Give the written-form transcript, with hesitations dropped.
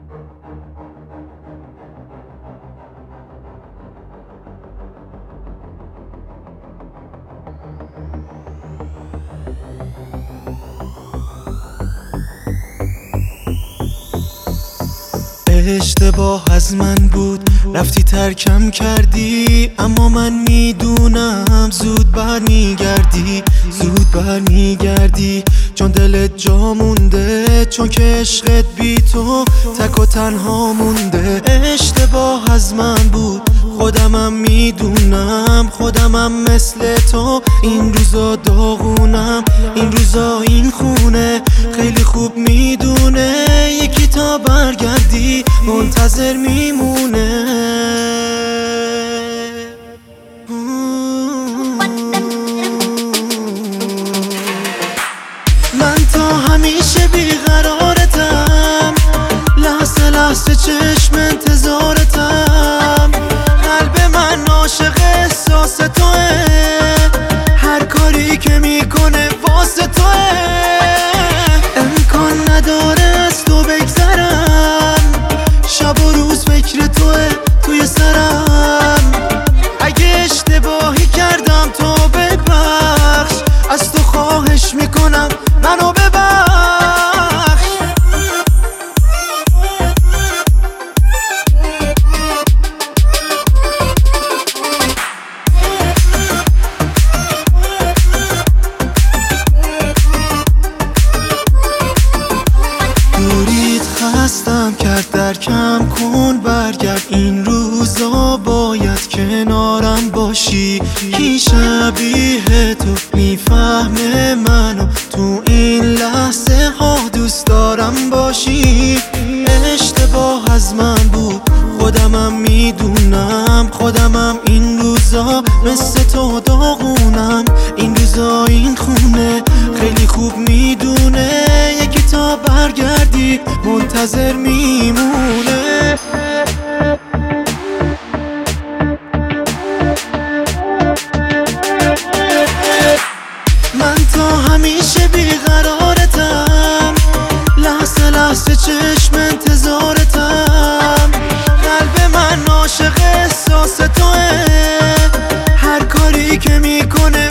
اشتباه از من بود، رفتی ترکم کردی، اما من میدونم زود برمیگردی، زود برمیگردی، چون دلت جا مونده، چون که عشقت بی تو تک و تنها مونده. اشتباه از من بود، خودمم میدونم، خودمم مثل تو این روزا داغونم، این روزا این خونه خیلی خوب میدونه یکی تا برگردی منتظر میمونه. من تا همیشه بیقرارتم، لحظه لحظه چشم انتظارتم، قلب من عاشق احساس توه، هر کاری که میکنه واسه توه، امکان نداره از تو بگذرم، شب و روز فکر توه توی سرم، اگه اشتباهی کردم تو ببخش، از تو خواهش میکنم منو ببخش. دوریت خستم کرد، درکم کن برگرد، این روزا باید کنارم باشی، کی شبیه تو میفهمه منو تو این لحظه ها دوست دارم باشی. اشتباه از من بود، خودمم میدونم، خودمم این روزا مثل تو داغونم، این روزا این خونه خیلی خوب میدونه یکی تا برگردی منتظر میمونه. من تا همیشه بیقرارتم، لحظه لحظه چشم انتظارتم، قلب من عاشق احساس توه، هر کاری که میکنه